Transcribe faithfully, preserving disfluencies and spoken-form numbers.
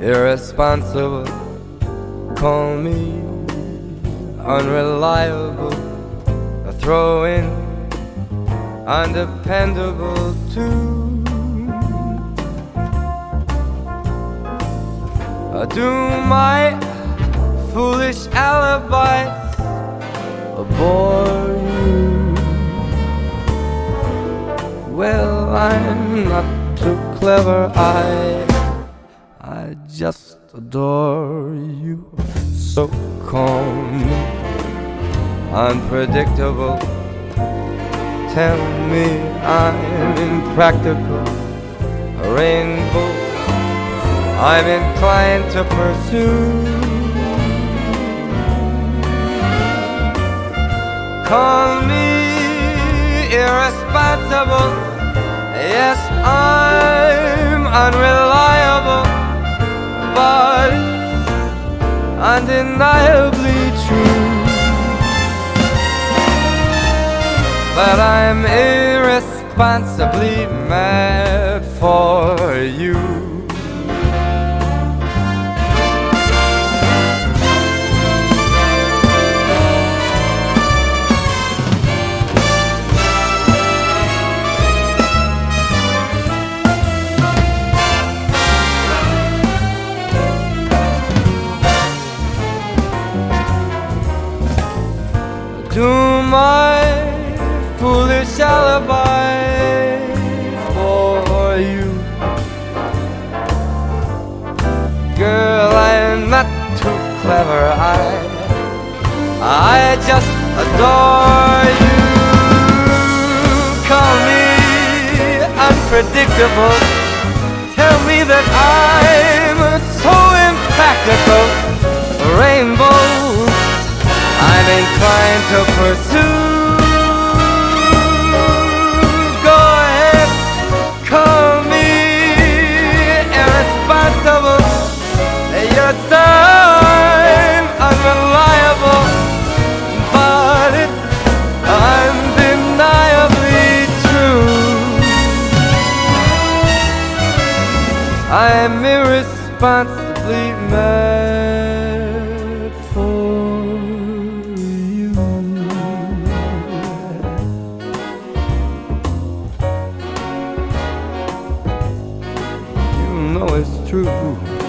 irresponsible, call me unreliable, a throw-in, undependable too. Do my foolish alibis bore you? Well, I'm not too clever, I I just adore you. So calm, unpredictable, tell me I'm impractical, a rainbow I'm inclined to pursue. Call me irresponsible, yes, I'm unreliable, but undeniably true. But I'm irresponsibly mad for you. Do my foolish alibi for you. Girl, I'm not too clever, I I just adore you. Call me unpredictable, tell me that I'm so impractical, rainbows I'm inclined to pursue. Go ahead, call me irresponsible, yes, I'm unreliable, but it's undeniably true. I'm irresponsibly mad for know it's true.